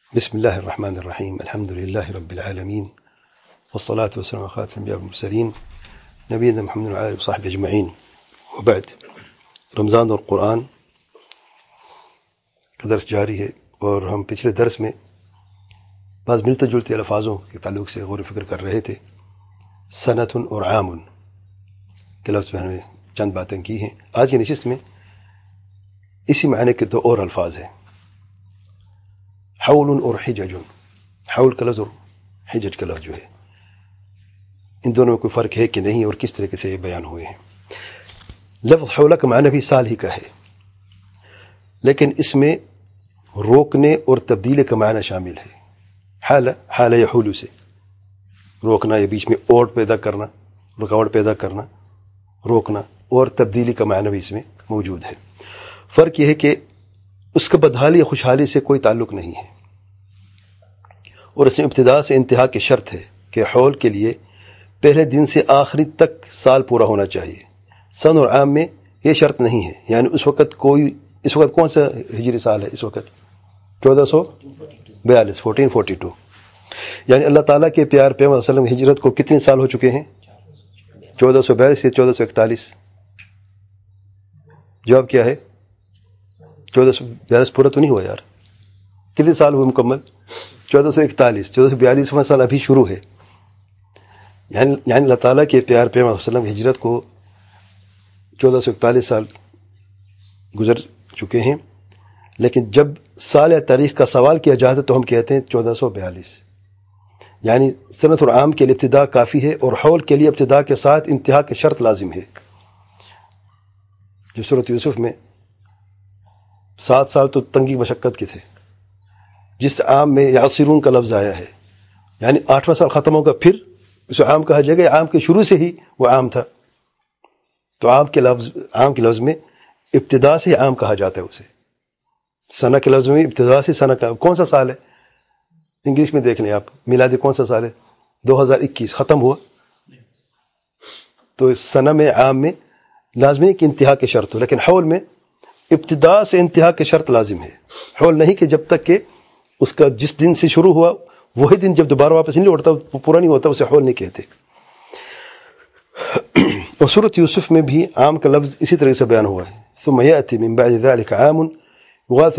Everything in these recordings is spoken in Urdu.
بسم الله الرحمن الرحيم. الحمد لله رب العالمين، والصلاة والسلام على خاتم الأنبياء والمرسلين نبينا محمد وعلى آله وصحبه أجمعين، وبعد. رمضان اور قرآن کا درس جاری ہے، اور ہم پچھلے درس میں بعض ملتے جلتے الفاظوں کے تعلق سے غور و فکر کر رہے تھے۔ سنۃ اور عام کے لفظ میں ہم نے چند باتیں کی ہیں۔ آج کی نشست میں اسی معنی کے دو اور الفاظ ہیں، حول اور حجج۔ حول کا لفظ اور حجج کا لفظ جو ہے، ان دونوں میں کوئی فرق ہے کہ نہیں، اور کس طریقے سے یہ بیان ہوئے ہیں۔ لفظ حول کا معنی بھی سال ہی کا ہے، لیکن اس میں روکنے اور تبدیلی کا معنی شامل ہے۔ حال یحول سے روکنا، یا بیچ میں اوٹ پیدا کرنا، رکاوٹ پیدا کرنا، روکنا، اور تبدیلی کا معنی بھی اس میں موجود ہے۔ فرق یہ ہے کہ اس کا بدحالی یا خوشحالی سے کوئی تعلق نہیں ہے، اور اس میں ابتدا سے انتہا کی شرط ہے کہ حول کے لیے پہلے دن سے آخری تک سال پورا ہونا چاہیے۔ سن اور عام میں یہ شرط نہیں ہے، یعنی اس وقت کون سا ہجری سال ہے؟ اس وقت 1442، 1442، یعنی اللہ تعالیٰ کے پیار پیغمبر صلی اللہ علیہ وسلم ہجرت کو کتنے سال ہو چکے ہیں؟ 1442 سے 1441۔ جواب کیا ہے؟ 1442 پورا تو نہیں ہوا یار، کتنے سال ہوئے مکمل؟ 1441۔ 1442واں سال ابھی شروع ہے، یعنی اللہ تعالیٰ کے پیار پیغمبر صلی اللہ علیہ وسلم ہجرت کو 1441 سال گزر چکے ہیں، لیکن جب سال یا تاریخ کا سوال کیا جاتا ہے تو ہم کہتے ہیں 1442، یعنی سنت اور عام کے لیے ابتدا کافی ہے، اور حول کے لیے ابتدا کے ساتھ انتہا کی شرط لازم ہے۔ جو سورۃ یوسف میں 7 سال تو تنگی مشقت کے تھے، جس عام میں یعصرون کا لفظ آیا ہے، یعنی 8واں سال ختم ہوگا، پھر اسے عام کہا جائے گا۔ عام کے شروع سے ہی وہ عام تھا، تو عام کے لفظ میں ابتدا سے عام کہا جاتا ہے اسے۔ سنہ کے لفظ میں ابتدا سے سنہ کا کون سا سال ہے؟ انگلش میں دیکھ لیں آپ، میلادی کون سا سال ہے؟ 2021 ختم ہوا، تو سنہ میں عام میں لازمی کہ انتہا کی شرط ہو، لیکن حول میں ابتدا سے انتہا کی شرط لازم ہے۔ حول نہیں کہ جب تک کہ اس کا جس دن سے شروع ہوا وہی دن جب دوبارہ واپس نہیں لوٹتا، وہ پورا نہیں ہوتا، اسے حول نہیں کہتے۔ اور سورۃ یوسف میں بھی عام کا لفظ اسی طرح سے بیان ہوا ہے۔ ثم يأتي من بعد ذلك عام يغاث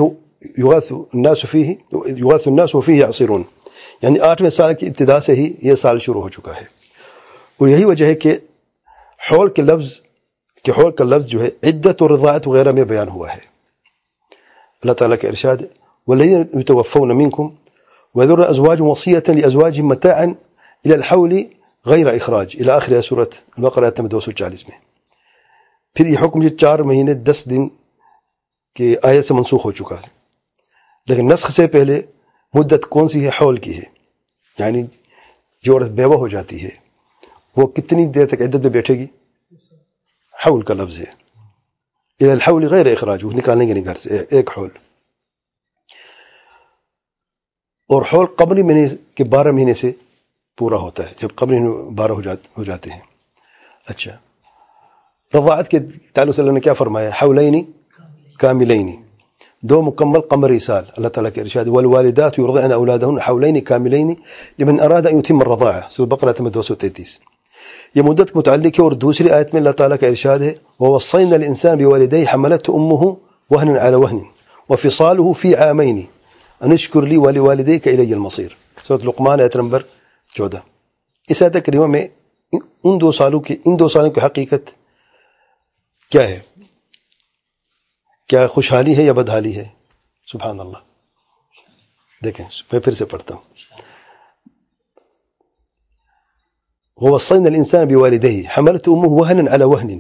الناس وفيه يعصرون، یعنی 8ویں سال کی ابتدا سے ہی یہ سال شروع ہو چکا ہے۔ اور یہی وجہ ہے کہ حول کا لفظ جو ہے عدت اور رضاعت وغیرہ میں بیان ہوا ہے۔ اللہ تعالیٰ کا ارشاد ہے والذین یتوفون منکم ويذرون ازواجهم وصیۃ لازواجهم متاعا الى الحول غیر اخراج الى آخر سورۃ البقرہ 240 میں۔ پھر یہ حکم 4 مہینے 10 دن کے آیت سے منسوخ ہو چکا ہے، لیکن نسخ سے پہلے مدت کون سی ہے؟ حول کی ہے، یعنی جو عورت بیوہ ہو جاتی ہے وہ کتنی دیر تک عدت میں بیٹھے گی؟ حول کا لفظ ہے الى الحول غیر اخراج، وہ نکالیں گے نہیں گھر سے، ایک حول۔ اور حول قمری مہینے کے 12 مہینے سے پورا ہوتا ہے، جب قمری 12 ہو جاتے ہیں۔ اچھا، رضاعت کے تعلق سے اللہ نے کیا فرمایا؟ حولین کاملین، 2 مکمل قمری سال۔ اللہ تعالیٰ کے ارشاد والوالدات یرضعن اولادهن حولین کاملین لمن اراد ان يتم الرضاعہ، سورۃ بقرہ 233۔ یہ مدت کے متعلق ہے، اور دوسری آیت میں اللہ تعالیٰ کا ارشاد ہے ووصینا الانسان بوالدیہ حملته امه وهنا على وهن وفصاله في عامین ان اشکر لی ولوالدیک الی المصیر، سورۃ لقمان آیت نمبر 14۔ اس آیت کریمہ میں ان دو سالوں کی حقیقت کیا ہے؟ کیا خوشحالی ہے یا بدحالی ہے؟ سبحان اللہ۔ دیکھیں، میں پھر سے پڑھتا ہوں۔ ووصينا الإنسان بوالديه حملته أمه وهنا على وهن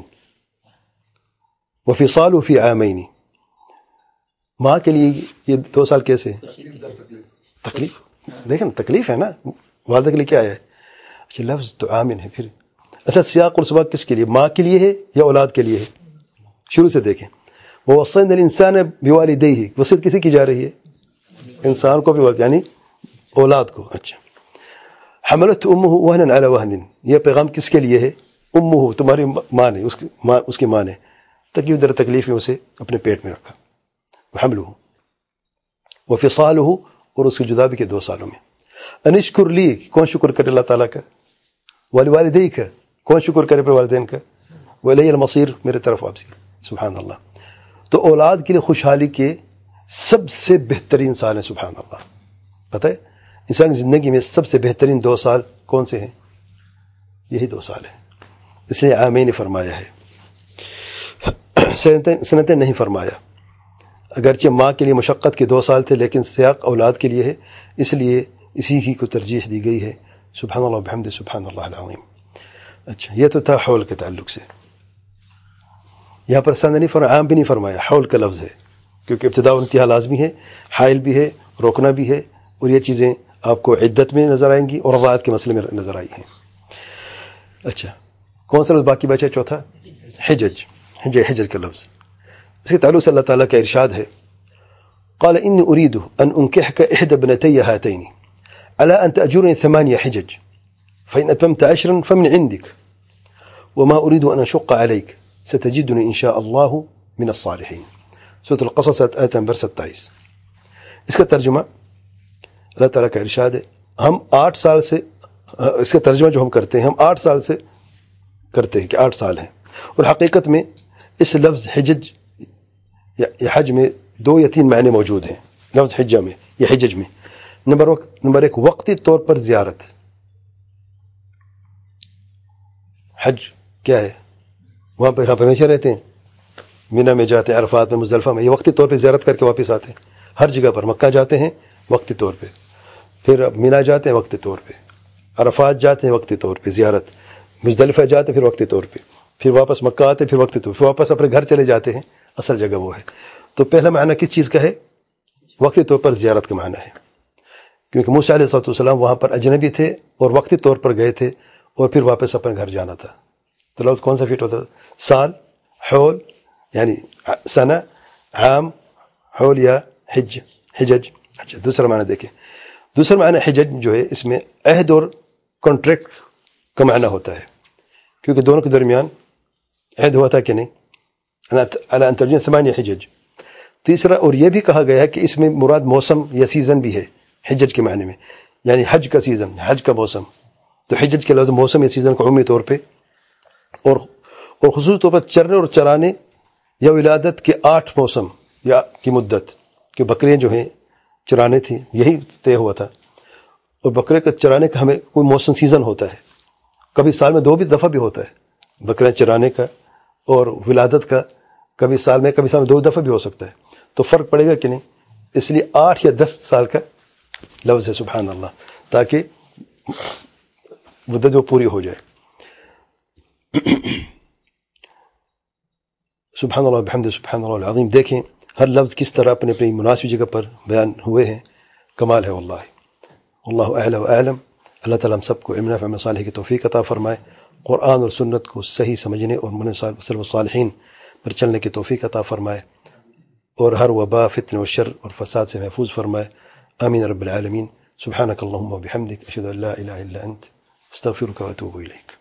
وفصاله في عامين۔ ماں کے لیے یہ 2 سال کیسے؟ تکلیف، دیکھیں تکلیف ہے نا، والدہ کے لیے کیا ہے؟ اچھا، لفظ تو عامن ہے۔ پھر اچھا، سیاق اور سباق کس کے لیے؟ ماں کے لیے ہے یا اولاد کے لیے ہے؟ شروع سے دیکھیں، ووصينا الإنسان بوالديه، وصیت کسی کی جا رہی ہے؟ انسان کو بھی، یعنی اولاد کو۔ اچھا، حملت امہ وہنا علی وہن، یہ پیغام کس کے لیے ہے؟ امہ، تمہاری ماں نے، اس کی ماں نے تکلیف در تکلیف میں اسے اپنے پیٹ میں رکھا۔ حملہ وفصالہ، اور اس کی جدا بھی کے 2 سالوں میں. انشکر لی، کون شکر کرے اللہ تعالیٰ کا؟ والوالدی کا، کون شکر کرے پر والدین کا؟ وَإِلَيَّ الْمَصِيرُ، میرے طرف واپسی. سبحان اللہ. تو اولاد کے لیے خوشحالی کے سب سے بہترین سال ہیں. سبحان اللہ. پتہ ہے انسان کی زندگی میں سب سے بہترین 2 سال کون سے ہیں؟ یہی 2 سال ہیں. اس لیے عامین فرمایا ہے، سنتیں نہیں فرمایا. اگرچہ ماں کے لیے مشقت کے 2 سال تھے، لیکن سیاق اولاد کے لیے ہے، اس لیے اسی ہی کو ترجیح دی گئی ہے. سبحان اللہ بحمدہ سبحان اللہ العظیم. اچھا، یہ تو تھا حول کے تعلق سے. یہاں پر سند نہیں فرمایا، عام بھی نہیں فرمایا، حول کا لفظ ہے، کیونکہ ابتدا و انتہا لازمی ہے. حائل بھی ہے، روکنا بھی ہے، اور یہ چیزیں آپ کو عدت میں نظر آئیں گی اور رضاعت کے مسئلے میں نظر آئی ہیں. اچھا، کون سا لفظ باقی بچا؟ چوتھا حجج. حجج کا لفظ، اس کے تعلق سے اللہ تعالیٰ کا ارشاد ہے، قال انی اريد ان انكحك احدى ابنتي هاتين على ان تأجرني 8 حجج فإن أتممت 10 فمن عندك وما أريد أن أشق عليك ستجدني إن شاء الله من الصالحين. سورة القصص آیت نمبر 27. اس کا ترجمہ اللہ تعالیٰ کا ارشاد ہے، ہم 8 سال سے، اس کا ترجمہ جو ہم کرتے ہیں، ہم 8 سال سے کرتے ہیں کہ 8 سال ہیں. اور حقیقت میں اس لفظ حجج یا حج میں 2 یا 3 معنی موجود ہیں. لفظ حجہ میں یا حجج میں نمبر 1 وقتی طور پر زیارت. حج کیا ہے؟ وہاں پہ ہمیشہ رہتے ہیں، مینا میں جاتے ہیں، عرفات میں، مزدلفہ میں، یہ وقتی طور پہ زیارت کر کے واپس آتے ہیں. ہر جگہ پر مکہ جاتے ہیں وقتی طور پہ، پھر مینا جاتے ہیں وقتی طور پہ، عرفات جاتے ہیں وقتی طور پہ زیارت، مزدلفہ جاتے ہیں پھر وقتی طور پہ، پھر واپس مکہ آتے ہیں پھر وقتی طور پہ، واپس اپنے گھر چلے جاتے ہیں. اصل جگہ وہ ہے. تو پہلا معنی کس چیز کا ہے؟ وقتی طور پر زیارت کا معنی ہے، کیونکہ موسیٰ علیہ السلام وہاں پر اجنبی تھے اور وقتی طور پر گئے تھے اور پھر واپس اپنے گھر جانا تھا. تو لفظ کون سا فٹ ہوتا؟ سال، حول یعنی سنہ، عام، حول یا حجج. اچھا، دوسرا معنی دیکھیں. دوسرا معنی حجج جو ہے اس میں عہد اور کانٹریکٹ کا معنی ہوتا ہے، کیونکہ دونوں کے درمیان عہد ہوا تھا کہ نہیں، علی ان ترجع 8 حجج. تیسرا، اور یہ بھی کہا گیا ہے کہ اس میں مراد موسم یا سیزن بھی ہے حجج کے معنی میں، یعنی حج کا سیزن، حج کا موسم. تو حجج کے لفظ موسم یا سیزن کو عمومی طور پہ اور خصوصی طور پر چرنے اور چرانے یا ولادت کے 8 موسم یا کی مدت، کہ بکریاں جو ہیں چرانے تھیں، یہی طے ہوا تھا. اور بکرے کا چرانے کا ہمیں کوئی موسم سیزن ہوتا ہے، کبھی سال میں 2 دفعہ بھی ہوتا ہے بکریاں چرانے کا، اور ولادت کا کبھی سال میں 2 دفعہ بھی ہو سکتا ہے. تو فرق پڑے گا کہ نہیں؟ اس لیے 8 یا 10 سال کا لفظ ہے. سبحان اللہ، تاکہ مدت وہ پوری ہو جائے. سبحان اللہ بحمدہ سبحان اللہ العظیم. دیکھیں ہر لفظ کس طرح اپنے اپنی مناسب جگہ پر بیان ہوئے ہیں. کمال ہے واللہ. واللہ اعلی و اعلم. اللہ تعالیٰ ہم سب کو علم نافع عمل صالح کی توفیق عطا فرمائے، قرآن اور سنت کو صحیح سمجھنے اور منہج سلف الصالحین پر چلنے کی توفیق عطا فرمائے، اور ہر وبا، فتنہ و شر اور فساد سے محفوظ فرمائے. آمین رب العالمین. سبحانک اللہم و بحمدک، اشہد ان لا الہ الا انت، استغفرک و اتوب الیک.